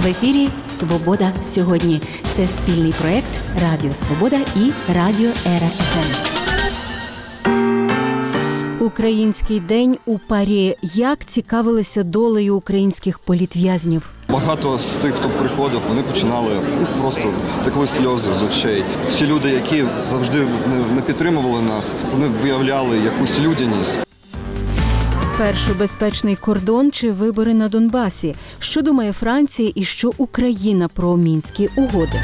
В ефірі «Свобода сьогодні». Це спільний проєкт Радіо Свобода і Радіо Ера ФМ. Український день у ПАРЄ. Як цікавилися долею українських політв'язнів? Багато з тих, хто приходив, вони починали, просто текли сльози з очей. Всі люди, які завжди не підтримували нас, вони виявляли якусь людяність. Спершу безпечний кордон чи вибори на Донбасі? Що думає Франція і що Україна про Мінські угоди?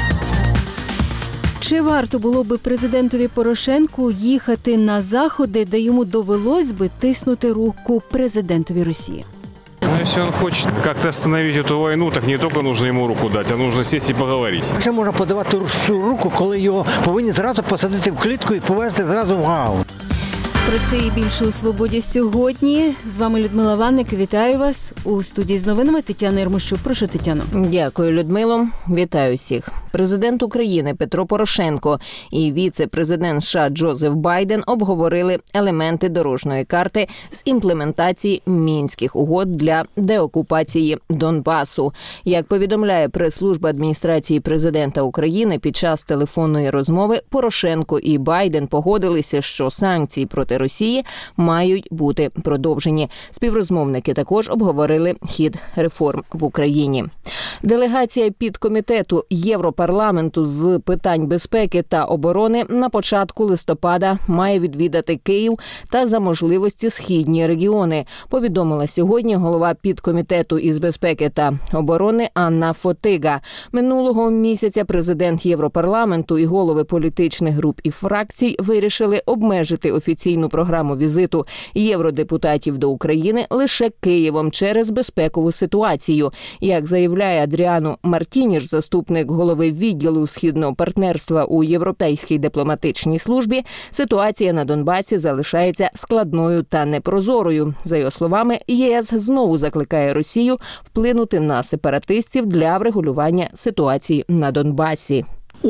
Чи варто було би президентові Порошенку їхати на заходи, де йому довелось би тиснути руку президентові Росії? Если он хочет как-то остановить эту войну, так не только нужно ему руку дать, а нужно сесть и поговорить. Вже можна подавати руку, коли його повинні зразу посадити в клітку і повезти зразу в Гаагу. Про це і більше у «Свободі сьогодні». З вами Людмила Ванник. Вітаю вас. У студії з новинами Тетяна Єрмощук. Прошу, Тетяно. Дякую, Людмило. Вітаю всіх. Президент України Петро Порошенко і віце-президент США Джозеф Байден обговорили елементи дорожньої карти з імплементації Мінських угод для деокупації Донбасу. Як повідомляє прес-служба адміністрації президента України, під час телефонної розмови Порошенко і Байден погодилися, що санкції проти Росії мають бути продовжені. Співрозмовники також обговорили хід реформ в Україні. Делегація підкомітету Європарламенту з питань безпеки та оборони на початку листопада має відвідати Київ та за можливості східні регіони, повідомила сьогодні голова підкомітету із безпеки та оборони Анна Фотига. Минулого місяця президент Європарламенту і голови політичних груп і фракцій вирішили обмежити офіційну програму візиту євродепутатів до України лише Києвом через безпекову ситуацію. Як заявляє Адріано Мартініш, заступник голови відділу східного партнерства у Європейській дипломатичній службі, ситуація на Донбасі залишається складною та непрозорою. За його словами, ЄС знову закликає Росію вплинути на сепаратистів для врегулювання ситуації на Донбасі.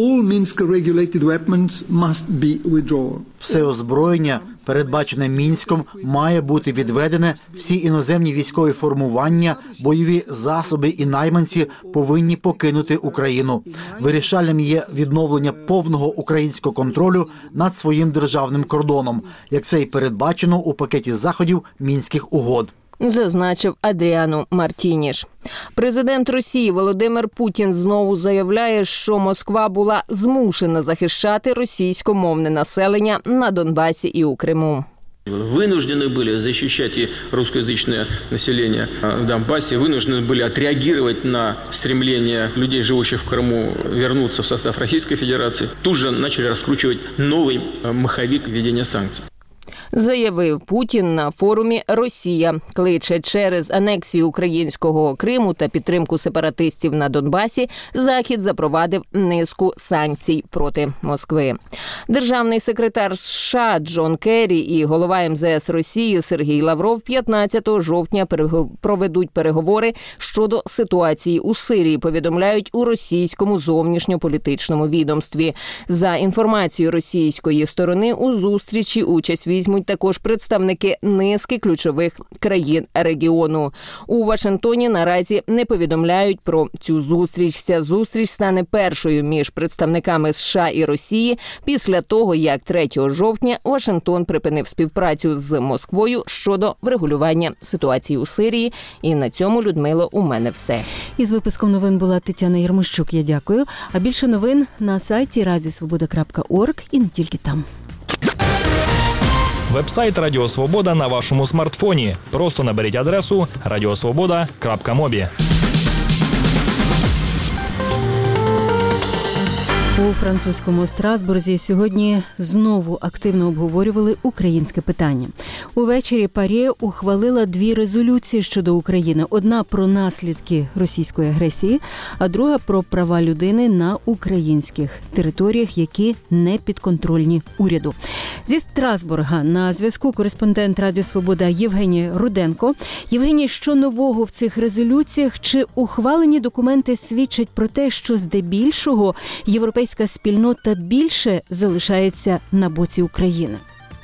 Все озброєння, передбачене Мінськом, має бути відведене, всі іноземні військові формування, бойові засоби і найманці повинні покинути Україну. Вирішальним є відновлення повного українського контролю над своїм державним кордоном, як це і передбачено у пакеті заходів Мінських угод, зазначив Адріано Мартініш. Президент Росії Володимир Путін знову заявляє, що Москва була змушена захищати російськомовне населення на Донбасі і у Криму. Вынуждены были защищать и русскоязычное население в Донбассе, вынуждены были отреагировать на стремление людей, живущих в Крыму, вернуться в состав Российской Федерации. Тут же начали раскручивать новый маховик введения санкций. Заявив Путін на форумі «Росія кличе через анексію українського Криму та підтримку сепаратистів на Донбасі». Захід запровадив низку санкцій проти Москви. Державний секретар США Джон Керрі і голова МЗС Росії Сергій Лавров 15 жовтня проведуть переговори щодо ситуації у Сирії, повідомляють у російському зовнішньополітичному відомстві. За інформацією російської сторони, у зустрічі участь візьмуть також представники низки ключових країн регіону. У Вашингтоні наразі не повідомляють про цю зустріч. Ця зустріч стане першою між представниками США і Росії після того, як 3 жовтня Вашингтон припинив співпрацю з Москвою щодо врегулювання ситуації у Сирії. І на цьому, Людмило, у мене все. Із випуском новин була Тетяна Єрмощук. Я дякую. А більше новин на сайті radiosvoboda.org і не тільки там. Веб-сайт Радіо Свобода на вашому смартфоні. Просто наберіть адресу radiosvoboda.mobi. У французькому Страсбурзі сьогодні знову активно обговорювали українське питання. Увечері ПАРЄ ухвалила 2 резолюції щодо України. Одна про наслідки російської агресії, а друга про права людини на українських територіях, які не підконтрольні уряду. Зі Страсбурга на зв'язку кореспондент Радіо Свобода Євгеній Руденко. Євгеній, що нового в цих резолюціях? Чи ухвалені документи свідчать про те, що здебільшого європейська спільнота більше залишається на боці України?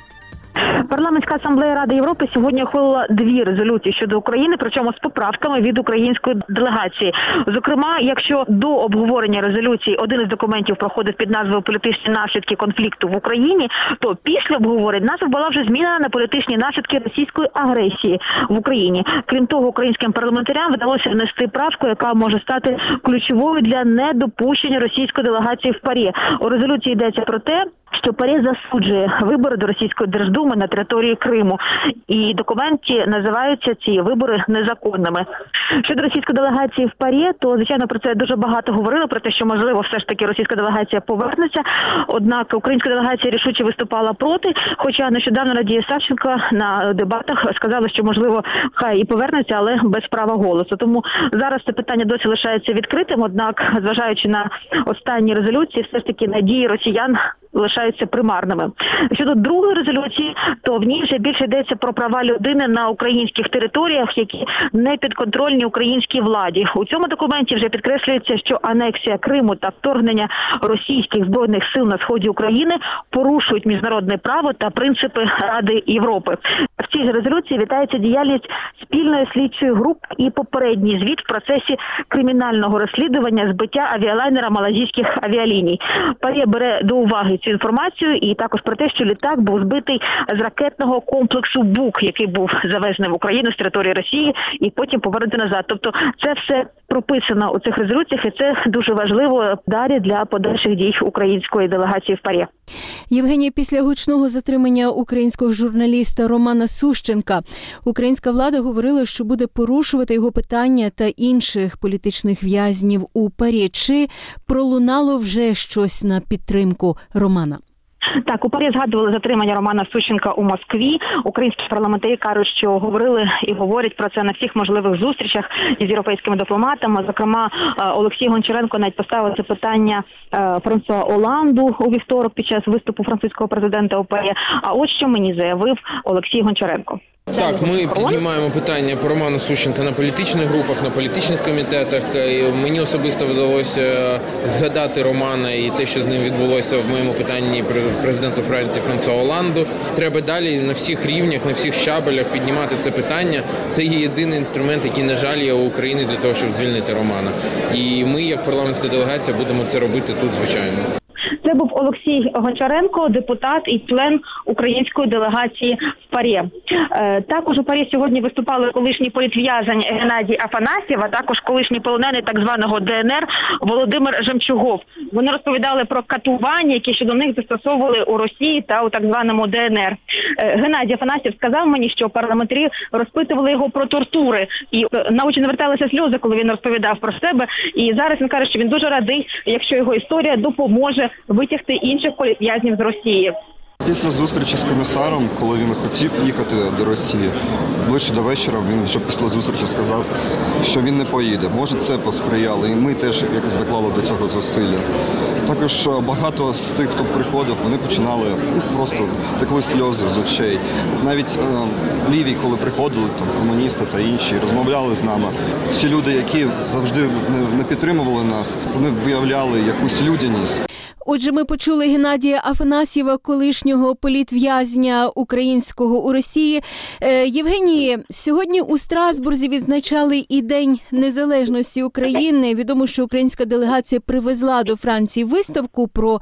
Парламентська асамблея Ради Європи сьогодні ухвалила 2 резолюції щодо України, причому з поправками від української делегації. Зокрема, якщо до обговорення резолюції один із документів проходив під назвою «Політичні наслідки конфлікту в Україні», то після обговорень назва була вже змінена на «Політичні наслідки російської агресії в Україні». Крім того, українським парламентарям вдалося внести правку, яка може стати ключовою для недопущення російської делегації в ПАРЄ. У резолюції йдеться про те, що ПАРЄ засуджує вибори до Російської Держдуми на території Криму. І в документі називаються ці вибори незаконними. Щодо російської делегації в ПАРЄ, то, звичайно, про це дуже багато говорили, про те, що, можливо, все ж таки російська делегація повернеться. Однак українська делегація рішуче виступала проти, хоча нещодавно Надія Савченко на дебатах сказала, що, можливо, хай і повернеться, але без права голосу. Тому зараз це питання досі лишається відкритим, однак, зважаючи на останні резолюції, все ж таки надії росіян лишаються примарними. Щодо другої резолюції, то в ній вже більше йдеться про права людини на українських територіях, які не підконтрольні українській владі. У цьому документі вже підкреслюється, що анексія Криму та вторгнення російських збройних сил на сході України порушують міжнародне право та принципи Ради Європи. В цій же резолюції вітається діяльність спільної слідчої групи і попередній звіт в процесі кримінального розслідування збиття авіалайнера малайзійських авіаліній. ПАРЄ бере до уваги цю інформацію і також про те, що літак був збитий з ракетного комплексу «Бук», який був завезений в Україну з території Росії і потім повернути назад. Тобто це все прописано у цих резолюціях, і це дуже важливо далі для подальших дій української делегації в ПАРЄ. Євгенія, після гучного затримання українського журналіста Романа Сущенка, українська влада говорила, що буде порушувати його питання та інших політичних в'язнів у ПАРЄ. Чи пролунало вже щось на підтримку Романа? Так, у ПАРЄ згадували затримання Романа Сущенка у Москві. Українські парламентарі кажуть, що говорили і говорять про це на всіх можливих зустрічах із європейськими дипломатами. Зокрема, Олексій Гончаренко навіть поставив це питання Франсуа Оланду у вівторок під час виступу французького президента у ПАРЄ. А от що мені заявив Олексій Гончаренко. Так, ми піднімаємо питання по Роману Сущенка на політичних групах, на політичних комітетах. І мені особисто вдалося згадати Романа і те, що з ним відбулося в моєму питанні президенту Франції Франсуа Оланду. Треба далі на всіх рівнях, на всіх щабелях піднімати це питання. Це є єдиний інструмент, який, на жаль, є у України для того, щоб звільнити Романа. І ми, як парламентська делегація, будемо це робити тут, звичайно. Це був Олексій Гончаренко, депутат і член української делегації в ПАРЄ. Також у ПАРЄ сьогодні виступали колишній політв'язень Геннадій Афанасьєв, а також колишній полонений так званого ДНР Володимир Жемчугов. Вони розповідали про катування, які щодо них застосовували у Росії та у так званому ДНР. Геннадій Афанасьєв сказав мені, що парламентарі розпитували його про тортури. І на очі наверталися сльози, коли він розповідав про себе. І зараз він каже, що він дуже радий, якщо його історія допоможе витягти інших політв'язнів з Росії. Після зустрічі з комісаром, коли він хотів їхати до Росії, ближче до вечора він вже після зустрічі сказав, що він не поїде. Може, це посприяло, і ми теж якось доклали до цього зусилля. Також багато з тих, хто приходив, вони починали, просто текли сльози з очей. Навіть ліві, коли приходили, там комуністи та інші, розмовляли з нами. Всі люди, які завжди не підтримували нас, вони виявляли якусь людяність. Отже, ми почули Геннадія Афанасьєва, колишнього політв'язня українського у Росії. Євгенії, сьогодні у Страсбурзі відзначали і День Незалежності України. Відомо, що українська делегація привезла до Франції виставку про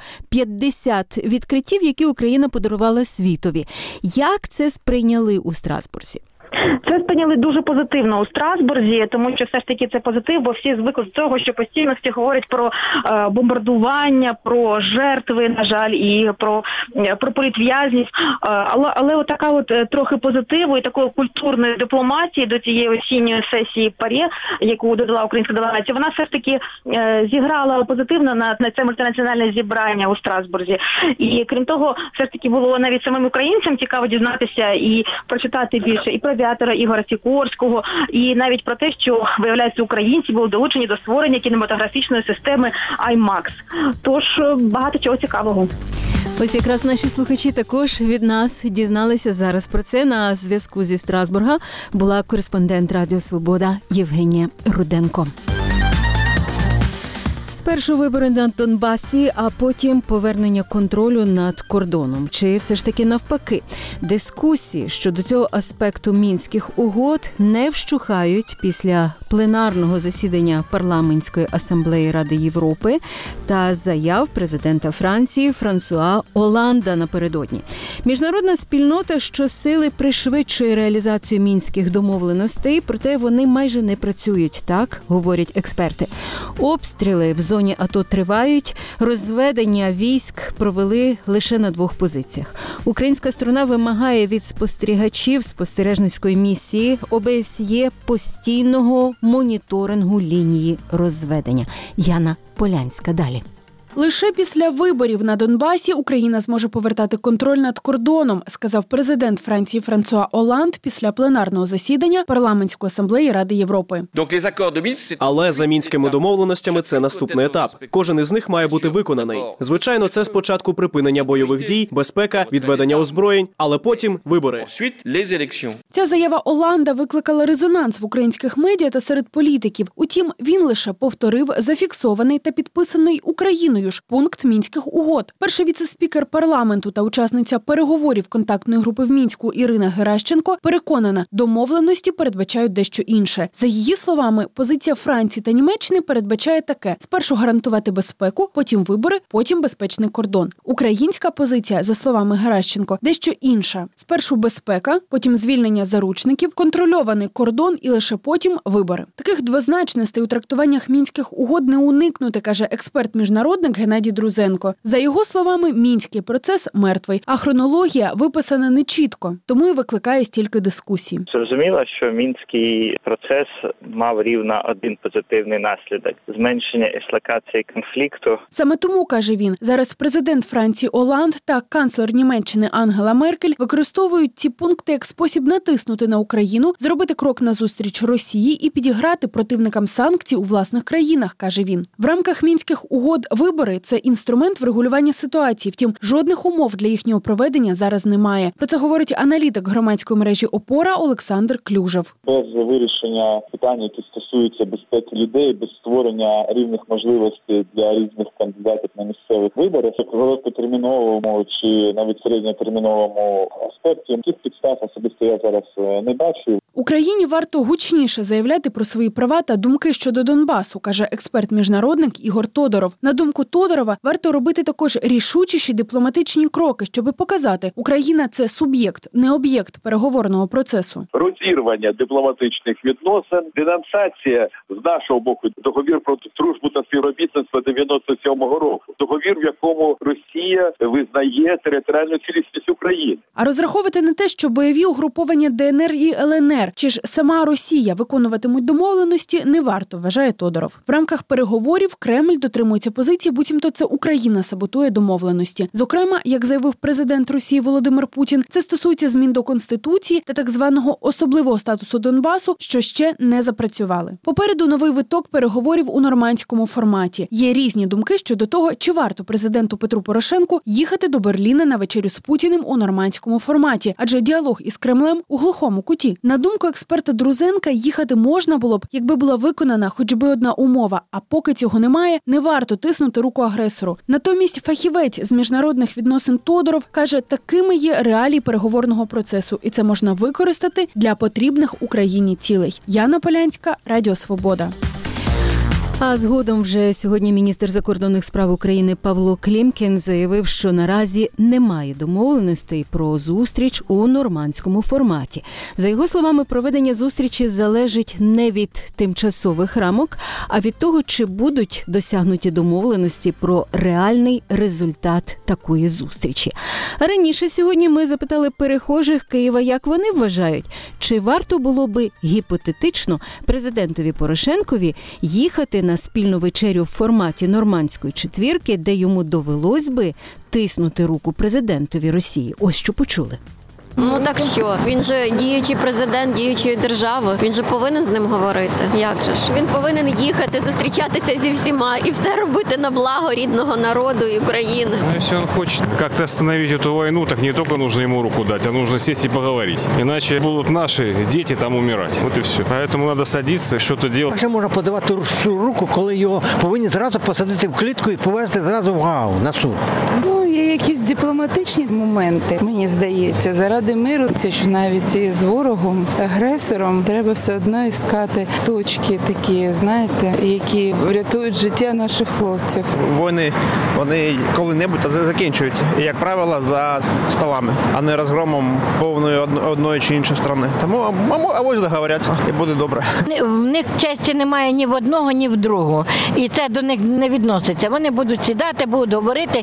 50 відкриттів, які Україна подарувала світові. Як це сприйняли у Страсбурзі? Це сприйняли дуже позитивно у Страсбурзі, тому що все ж таки це позитив, бо всі звикли до того, що постійно всі говорять про бомбардування, про жертви, на жаль, і про політв'язнів. Але отака от трохи позитиву і такої культурної дипломатії до цієї осінньої сесії ПАРЄ, яку додала українська делегація, вона все ж таки зіграла позитивно на це мультинаціональне зібрання у Страсбурзі. І крім того, все ж таки було навіть самим українцям цікаво дізнатися і прочитати більше і про авіатора Ігоря Сікорського, і навіть про те, що, виявляється, українці були долучені до створення кінематографічної системи IMAX. Тож багато чого цікавого. Ось якраз наші слухачі також від нас дізналися зараз про це. На зв'язку зі Страсбурга була кореспондент Радіо Свобода Євгенія Руденко. Спершу вибори на Донбасі, а потім повернення контролю над кордоном. Чи все ж таки навпаки? Дискусії щодо цього аспекту Мінських угод не вщухають після пленарного засідання Парламентської асамблеї Ради Європи та заяв президента Франції Франсуа Оланда напередодні. Міжнародна спільнота щосили пришвидшує реалізацію мінських домовленостей, проте вони майже не працюють, так говорять експерти. Обстріли в зоні АТО тривають, розведення військ провели лише на 2 позиціях. Українська сторона вимагає від спостерігачів спостережницької місії ОБСЄ постійного моніторингу лінії розведення. Яна Полянська далі. Лише після виборів на Донбасі Україна зможе повертати контроль над кордоном, сказав президент Франції Франсуа Оланд після пленарного засідання Парламентської асамблеї Ради Європи. Але за мінськими домовленостями це наступний етап. Кожен із них має бути виконаний. Звичайно, це спочатку припинення бойових дій, безпека, відведення озброєнь, але потім вибори. Ця заява Оланда викликала резонанс в українських медіа та серед політиків. Утім, він лише повторив зафіксований та підписаний Україною ж пункт Мінських угод. Перший віце-спікер парламенту та учасниця переговорів контактної групи в Мінську Ірина Геращенко переконана, домовленості передбачають дещо інше. За її словами, позиція Франції та Німеччини передбачає таке: спершу гарантувати безпеку, потім вибори, потім безпечний кордон. Українська позиція, за словами Геращенко, дещо інша. Спершу безпека, потім звільнення заручників, контрольований кордон і лише потім вибори. Таких двозначностей у трактуваннях Мінських угод не уникнути, каже експерт-міжнародник Геннадій Друзенко. За його словами, мінський процес мертвий, а хронологія виписана нечітко, тому і викликає стільки дискусій. Зрозуміло, що мінський процес мав рівно один позитивний наслідок – зменшення ескалації конфлікту. Саме тому, каже він, зараз президент Франції Оланд та канцлер Німеччини Ангела Меркель використовують ці пункти як спосіб натиснути на Україну, зробити крок назустріч Росії і підіграти противникам санкцій у власних країнах, каже він. В рамках Мінських угод вибори – це інструмент врегулювання ситуації, втім, жодних умов для їхнього проведення зараз немає. Про це говорить аналітик громадської мережі «Опора» Олександр Клюжев. Без вирішення питань, які стосуються безпеки людей, без створення рівних можливостей для різних кандидатів на місцевих виборах, в короткотерміновому чи навіть середньотерміновому аспекті, яких підстав особисто я зараз не бачу. Україні варто гучніше заявляти про свої права та думки щодо Донбасу, каже експерт-міжнародник Ігор Тодоров. На думку Тодорова, варто робити також рішучіші дипломатичні кроки, щоб показати, Україна – це суб'єкт, не об'єкт переговорного процесу. Розірвання дипломатичних відносин, денонсація з нашого боку договір про дружбу та співробітництво 97-го року. Договір, в якому Росія визнає територіальну цілісність України. А розраховувати на те, що бойові угруповання ДНР і ЛНР, чи ж сама Росія виконуватимуть домовленості, не варто, вважає Тодоров. В рамках переговорів Кремль дотримується позиції, буцімто це Україна саботує домовленості. Зокрема, як заявив президент Росії Володимир Путін, це стосується змін до Конституції та так званого особливого статусу Донбасу, що ще не запрацювали. Попереду новий виток переговорів у нормандському форматі. Є різні думки щодо того, чи варто президенту Петру Порошенку їхати до Берліна на вечерю з Путіним у нормандському форматі, адже діалог із Кремлем у глухому куті. На думку експерта Друзенка, їхати можна було б, якби була виконана хоч би одна умова, а поки цього немає, не варто тиснути руку агресору. Натомість фахівець з міжнародних відносин Тодоров каже, такими є реалії переговорного процесу, і це можна використати для потрібних Україні цілей. Яна Полянська, Радіо Свобода. А згодом вже сьогодні міністр закордонних справ України Павло Клімкін заявив, що наразі немає домовленостей про зустріч у нормандському форматі. За його словами, проведення зустрічі залежить не від тимчасових рамок, а від того, чи будуть досягнуті домовленості про реальний результат такої зустрічі. А раніше сьогодні ми запитали перехожих Києва, як вони вважають, чи варто було би гіпотетично президентові Порошенкові їхати на спільну вечерю в форматі нормандської четвірки, де йому довелось би тиснути руку президентові Росії. Ось що почули. Ну так що? Він же діючий президент діючої держави. Він же повинен з ним говорити. Як же ж? Він повинен їхати, зустрічатися зі всіма і все робити на благо рідного народу і України. Ну, если он хочет как-то остановить эту войну, так не только нужно ему руку дать, а нужно сесть и поговорить. Иначе будут наши дети там умирать. Вот и все. Поэтому надо садиться, что-то делать. Як же можна подавати руку, коли його повинні зразу посадити в клітку і повезти зразу в Гаагу на суд? Ну, є якісь дипломатичні моменти, мені здається. Заради миру, це ж навіть і з ворогом, агресором, треба все одно іскати точки такі, знаєте, які врятують життя наших хлопців. Війни, вони коли-небудь закінчуються. І, як правило, за столами, а не розгромом повної одної чи іншої сторони. Тому авось договоряться і буде добре. В них честі немає ні в одного, ні в другого. І це до них не відноситься. Вони будуть сідати, будуть говорити.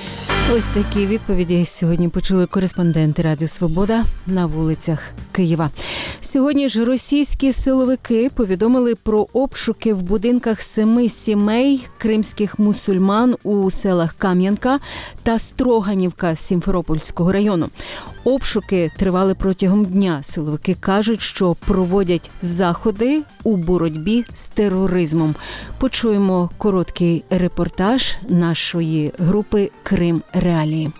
Ось такі відповіді сьогодні почули кореспонденти Радіо Свобода на вулицях Києва. Сьогодні ж російські силовики повідомили про обшуки в будинках 7 сімей кримських мусульман у селах Кам'янка та Строганівка Сімферопольського району. Обшуки тривали протягом дня. Силовики кажуть, що проводять заходи у боротьбі з тероризмом. Почуємо короткий репортаж нашої групи «Крим Реалії».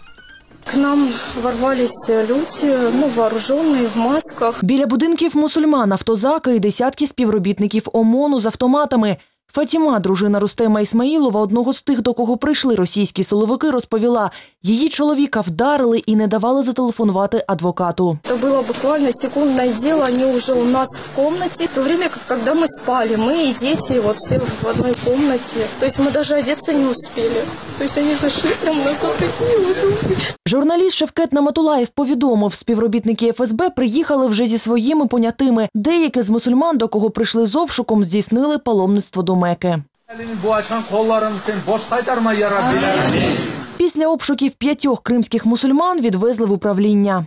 К нам ворвались люди, вооружені, в масках. Біля будинків мусульман автозаки і десятки співробітників ОМОНу з автоматами. Фатіма, дружина Рустема Ісмаїлова, одного з тих, до кого прийшли російські силовики, розповіла, її чоловіка вдарили і не давали зателефонувати адвокату. Це було буквально секундне діло, вони вже у нас в кімнаті. В то время, коли ми спали, ми і діти, всі в одній кімнаті. Тобто ми навіть одягтися не успіли. Тобто вони зайшли прямо на такі. Журналіст Шевкет Наматулаєв повідомив, співробітники ФСБ приїхали вже зі своїми понятими. Деякі з мусульман, до кого прийшли з обшуком, здійснили паломництво до Мекки. Після обшуків 5 кримських мусульман відвезли в управління.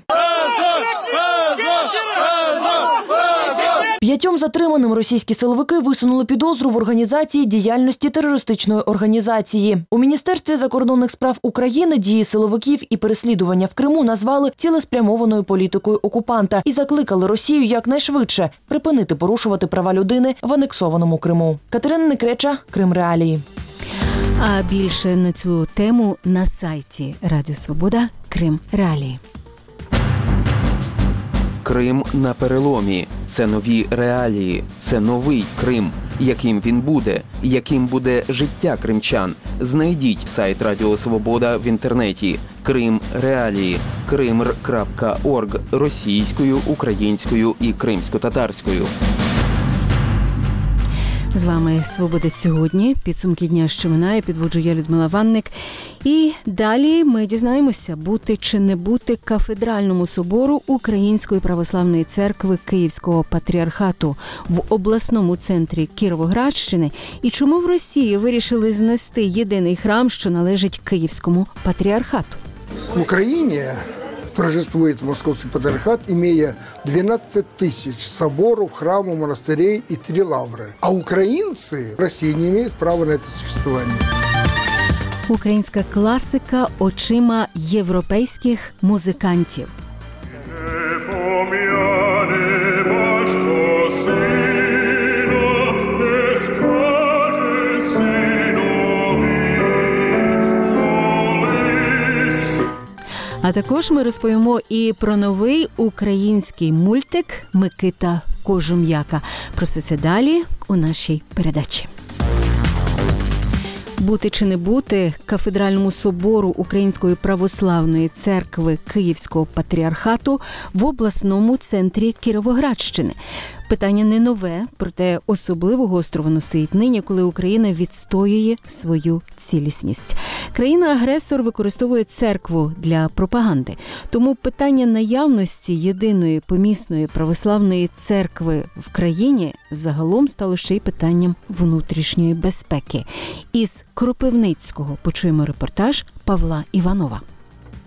5 затриманим російські силовики висунули підозру в організації діяльності терористичної організації. У Міністерстві закордонних справ України дії силовиків і переслідування в Криму назвали цілеспрямованою політикою окупанта і закликали Росію якнайшвидше припинити порушувати права людини в анексованому Криму. Катерина Некреча, Крим Реалії. А більше на цю тему на сайті Радіо Свобода Крим Реалії. Крим на переломі. Це нові реалії. Це новий Крим. Яким він буде? Яким буде життя кримчан? Знайдіть сайт Радіо Свобода в інтернеті. Крим Реалії. krimr.org російською, українською і кримсько-татарською. З вами «Свобода сьогодні». Підсумки дня, що минає, підводжу я, Людмила Ванник. І далі ми дізнаємося, бути чи не бути кафедральному собору Української православної церкви Київського патріархату в обласному центрі Кіровоградщини і чому в Росії вирішили знести єдиний храм, що належить Київському патріархату. В Україні торжествует Московский патриархат, имея 12 тысяч соборов, храмов, монастырей и 3 лавры. А украинцы в России не имеют права на это существование. Українська класика очима європейських музикантів. А також ми розповімо і про новий український мультик «Микита Кожум'яка». Про все це далі у нашій передачі. Бути чи не бути кафедральному собору Української православної церкви Київського патріархату в обласному центрі Кіровоградщини. Питання не нове, проте особливо гостро воно стоїть нині, коли Україна відстоює свою цілісність. Країна-агресор використовує церкву для пропаганди. Тому питання наявності єдиної помісної православної церкви в країні загалом стало ще й питанням внутрішньої безпеки. Із Кропивницького почуємо репортаж Павла Іванова.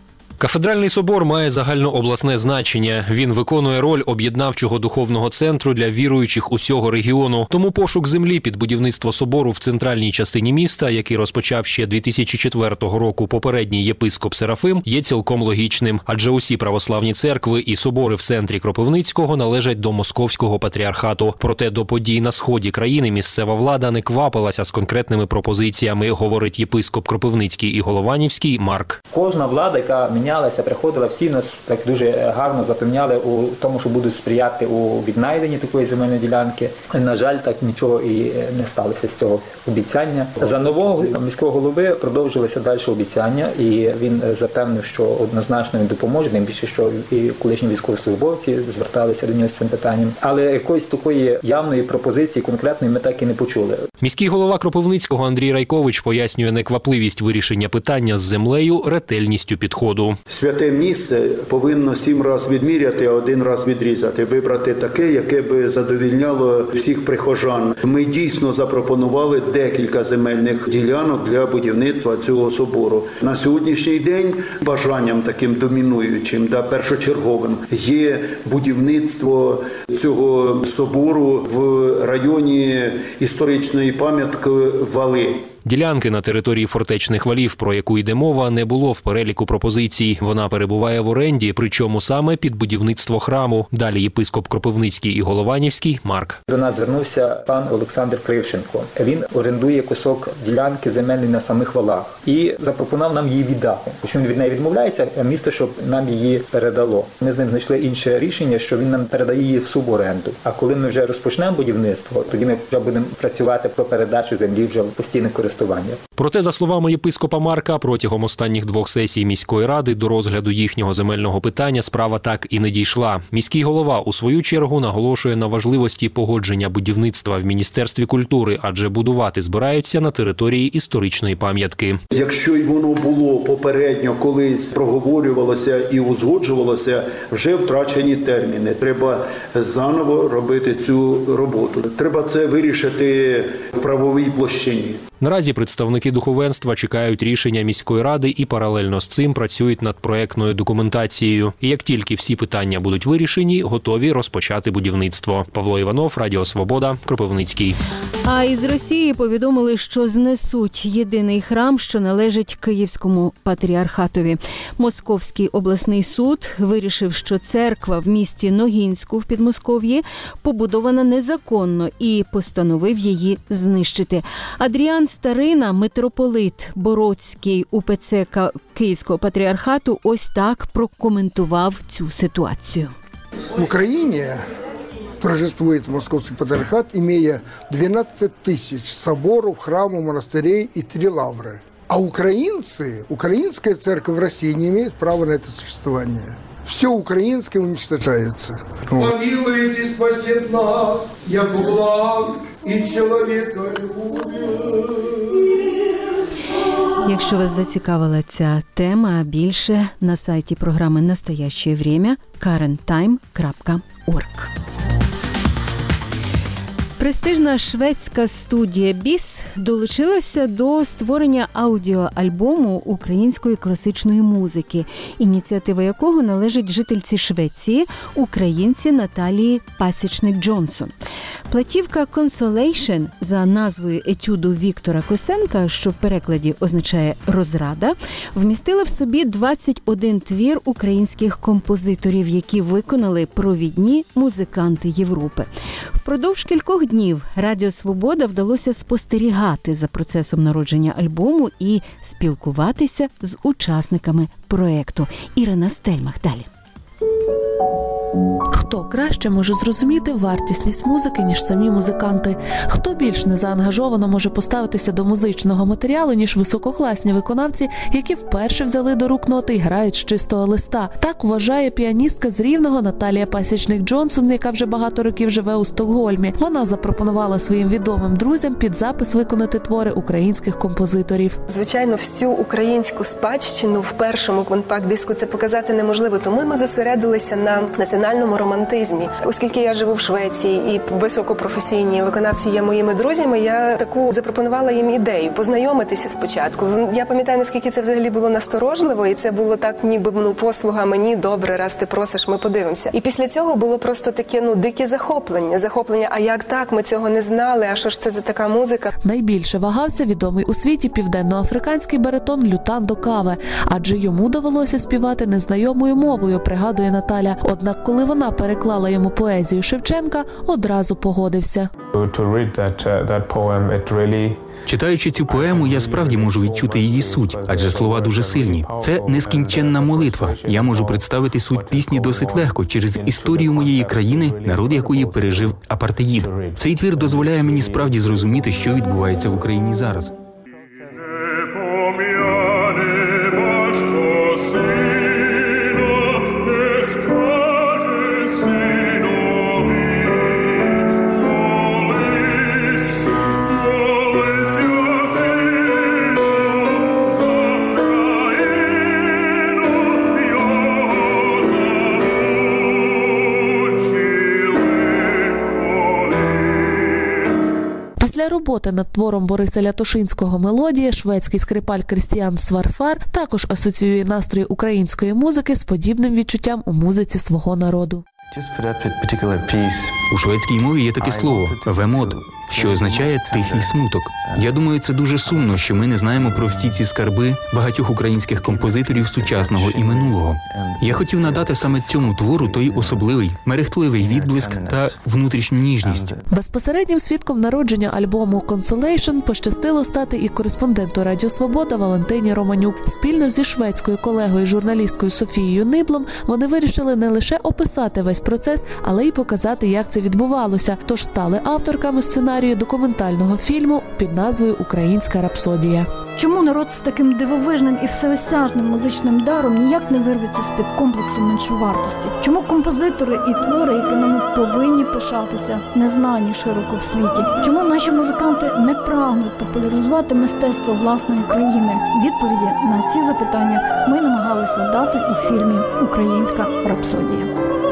Кафедральний собор має загальнообласне значення. Він виконує роль об'єднавчого духовного центру для віруючих усього регіону. Тому пошук землі під будівництво собору в центральній частині міста, який розпочав ще 2004 року попередній єпископ Серафим, є цілком логічним. Адже усі православні церкви і собори в центрі Кропивницького належать до Московського патріархату. Проте до подій на сході країни місцева влада не квапилася з конкретними пропозиціями, говорить єпископ Кропивницький і Голованівський Марк. Кожна влада, яка мінялася, приходила, всі нас так дуже гарно запевняли у тому, що будуть сприяти у віднайденні такої земельної ділянки. На жаль, так нічого і не сталося з цього обіцяння. За нового міського голови продовжилися далі обіцяння, і він запевнив, що однозначно він допоможе, тим більше, що і колишні військовослужбовці зверталися до нього з цим питанням. Але якоїсь такої явної пропозиції конкретної ми так і не почули. Міський голова Кропивницького Андрій Райкович пояснює неквапливість вирішення питання з землею ретельністю підходу. Святе місце повинно 7 разів відміряти, а 1 раз відрізати. Вибрати таке, яке би задовільняло всіх прихожан. Ми дійсно запропонували декілька земельних ділянок для будівництва цього собору. На сьогоднішній день бажанням таким домінуючим, першочерговим, є будівництво цього собору в районі історичної пам'ятки Вали. Ділянки на території фортечних валів, про яку йде мова, не було в переліку пропозицій. Вона перебуває в оренді, причому саме під будівництво храму. Далі єпископ Кропивницький і Голованівський Марк. До нас звернувся пан Олександр Кривченко. Він орендує кусок ділянки земельної на самих валах і запропонував нам її віддати. Що він від неї відмовляється, а місто, щоб нам її передало. Ми з ним знайшли інше рішення, що він нам передає її в суборенду. А коли ми вже розпочнемо будівництво, тоді ми вже будемо працювати про передачу землі вже в постійне користування. Проте, за словами єпископа Марка, протягом останніх 2 сесій міської ради до розгляду їхнього земельного питання справа так і не дійшла. Міський голова, у свою чергу, наголошує на важливості погодження будівництва в Міністерстві культури, адже будувати збираються на території історичної пам'ятки. Якщо й воно було попередньо колись проговорювалося і узгоджувалося, вже втрачені терміни. Треба заново робити цю роботу. Треба це вирішити в правовій площині. Наразі представники духовенства чекають рішення міської ради і паралельно з цим працюють над проектною документацією. І як тільки всі питання будуть вирішені, готові розпочати будівництво. Павло Іванов, Радіо Свобода, Кропивницький. А із Росії повідомили, що знесуть єдиний храм, що належить Київському патріархатові. Московський обласний суд вирішив, що церква в місті Ногінську в Підмосков'ї побудована незаконно і постановив її знищити. Адріан Старина, митрополит Бородський УПЦ Київського патріархату, ось так прокоментував цю ситуацію. В Украине торжествует Московский патриархат, имея 12 тысяч соборов, храмов, монастырей и 3 лавры. А украинцы, украинская церковь в России не имеет права на это существование. Все украинское уничтожается. Помилует и спасет нас, яко благ и человеколюбие. Якщо вас зацікавила ця тема, більше на сайті програми «Настоящее время» karentime.org. Престижна шведська студія «Біс» долучилася до створення аудіоальбому української класичної музики, ініціатива якого належить жительці Швеції, українці Наталії Пасічник-Джонсон. Платівка «Consolation» за назвою етюду Віктора Косенка, що в перекладі означає «розрада», вмістила в собі 21 твір українських композиторів, які виконали провідні музиканти Європи. Впродовж кількох днів Радіо Свобода вдалося спостерігати за процесом народження альбому і спілкуватися з учасниками проєкту. Ірина Стельмах далі. Хто краще може зрозуміти вартісність музики, ніж самі музиканти? Хто більш незаангажовано може поставитися до музичного матеріалу, ніж висококласні виконавці, які вперше взяли до рук ноти і грають з чистого листа? Так вважає піаністка з Рівного Наталія Пасічник-Джонсон, яка вже багато років живе у Стокгольмі. Вона запропонувала своїм відомим друзям під запис виконати твори українських композиторів. Звичайно, всю українську спадщину в першому компакт-диску це показати неможливо, тому ми зосередилися на національному романтизмі романтизмі. Оскільки я живу в Швеції і високопрофесійні виконавці є моїми друзями, я таку запропонувала їм ідею познайомитися спочатку. Я пам'ятаю, наскільки це взагалі було насторожливо, і це було так, ніби послуга мені, добре, раз ти просиш, ми подивимося. І після цього було просто таке, дике захоплення. А як так? Ми цього не знали, а що ж це за така музика? Найбільше вагався відомий у світі південноафриканський баритон Лютандо Каве, адже йому довелося співати незнайомою мовою, пригадує Наталя. Однак, коли вона переклала йому поезію Шевченка, одразу погодився. Читаючи цю поему, я справді можу відчути її суть, адже слова дуже сильні. Це нескінченна молитва. Я можу представити суть пісні досить легко через історію моєї країни, народ якої пережив апартеїд. Цей твір дозволяє мені справді зрозуміти, що відбувається в Україні зараз. Після роботи над твором Бориса Лятошинського «Мелодія» шведський скрипаль Крістіан Сварфар також асоціює настрої української музики з подібним відчуттям у музиці свого народу. У шведській мові є таке слово «вемод», що означає «тихий смуток». Я думаю, це дуже сумно, що ми не знаємо про всі ці скарби багатьох українських композиторів сучасного і минулого. Я хотів надати саме цьому твору той особливий, мерехтливий відблиск та внутрішню ніжність. Безпосереднім свідком народження альбому «Consolation» пощастило стати і кореспонденту Радіо Свобода Валентині Романюк. Спільно зі шведською колегою, журналісткою Софією Ниблом вони вирішили не лише описати весь процес, але й показати, як це відбувалося. Тож стали авторками сценарію документального фільму під назвою «Українська рапсодія». Чому народ з таким дивовижним і всеосяжним музичним даром ніяк не вирветься з-під комплексу меншовартості? Чому композитори і твори, якими ми повинні пишатися, не знані широко в світі? Чому наші музиканти не прагнуть популяризувати мистецтво власної країни? Відповіді на ці запитання ми намагалися дати у фільмі «Українська рапсодія».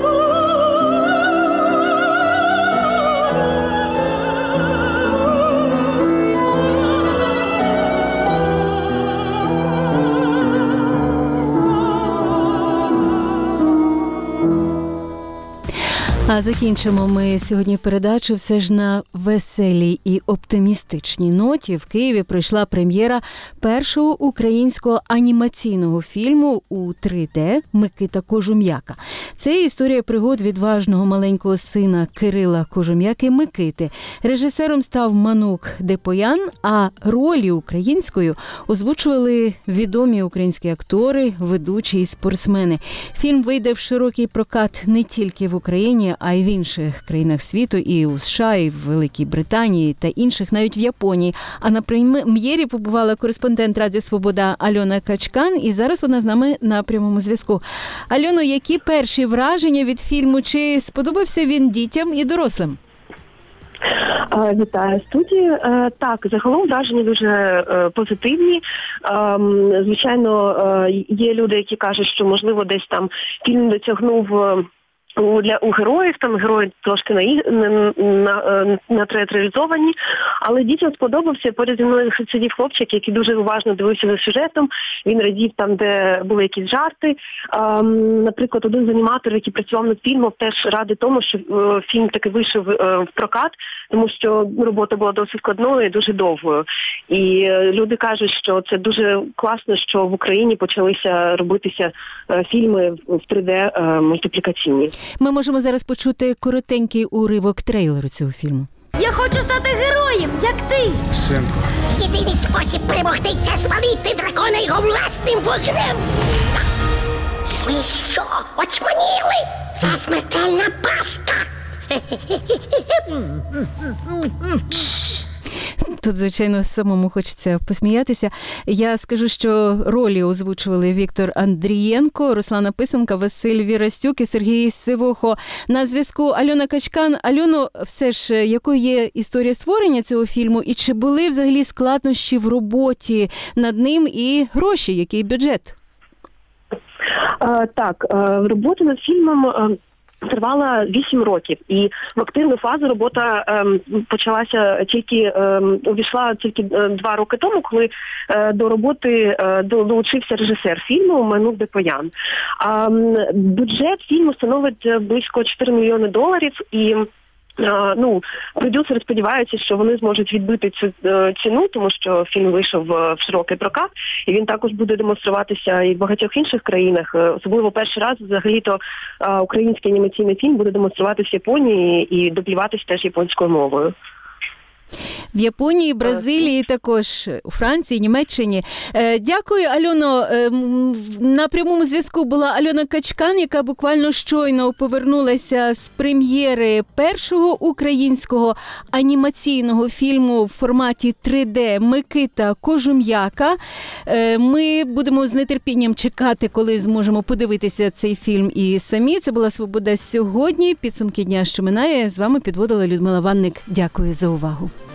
А закінчимо ми сьогодні передачу все ж на веселій і оптимістичній ноті. В Києві пройшла прем'єра першого українського анімаційного фільму у 3D «Микита Кожум'яка». Це історія пригод відважного маленького сина Кирила Кожум'яки Микити. Режисером став Манук Депоян, а ролі українською озвучували відомі українські актори, ведучі і спортсмени. Фільм вийде в широкий прокат не тільки в Україні, а й в інших країнах світу, і у США, і в Великій Британії та інших, навіть в Японії. А на прем'єрі побувала кореспондент Радіо Свобода Альона Качкан, і зараз вона з нами на прямому зв'язку. Альоно, які перші враження від фільму? Чи сподобався він дітям і дорослим? Вітаю студії. Так, загалом враження дуже позитивні. Звичайно, є люди, які кажуть, що можливо десь там фільм досягнув у героїв, там герої трошки натеатралізовані, але дітям сподобався. Поряд зі мною сидів хлопчик, який дуже уважно дивився за сюжетом, він радів там, де були якісь жарти. Наприклад, один з аніматорів, який працював над фільмом, теж радий тому, що фільм таки вийшов в прокат, тому що робота була досить складною і дуже довгою. І люди кажуть, що це дуже класно, що в Україні почалися робитися фільми в 3D мультиплікаційні. Ми можемо зараз почути коротенький уривок трейлеру цього фільму. Я хочу стати героєм, як ти. Синку. Єдиний спосіб перемогти – це спалити дракона його власним вогнем. Ви що, очманіли? Це смертельна пастка. Тут, звичайно, самому хочеться посміятися. Я скажу, що ролі озвучували Віктор Андрієнко, Руслана Писанка, Василь Вірастюк і Сергій Сивохо. На зв'язку Альона Качкан. Альоно, все ж, якою є історія створення цього фільму і чи були взагалі складнощі в роботі над ним і гроші, який бюджет? Так, робота над фільмом тривала 8 років, і в активну фазу робота почалася увійшла тільки 2 роки тому, коли до роботи долучився режисер фільму Майнук Бекоян. Бюджет фільму становить близько $4 мільйони, і продюсери сподіваються, що вони зможуть відбити цю ціну, тому що фільм вийшов в широкий прокат, і він також буде демонструватися і в багатьох інших країнах. Особливо перший раз взагалі-то український анімаційний фільм буде демонструватися в Японії і дублюватися теж японською мовою. В Японії, Бразилії, також у Франції, Німеччині. Дякую, Альоно. На прямому зв'язку була Альона Качкан, яка буквально щойно повернулася з прем'єри першого українського анімаційного фільму в форматі 3D «Микита Кожум'яка». Ми будемо з нетерпінням чекати, коли зможемо подивитися цей фільм і самі. Це була «Свобода сьогодні». Підсумки дня, що минає. З вами підводила Людмила Ванник. Дякую за увагу.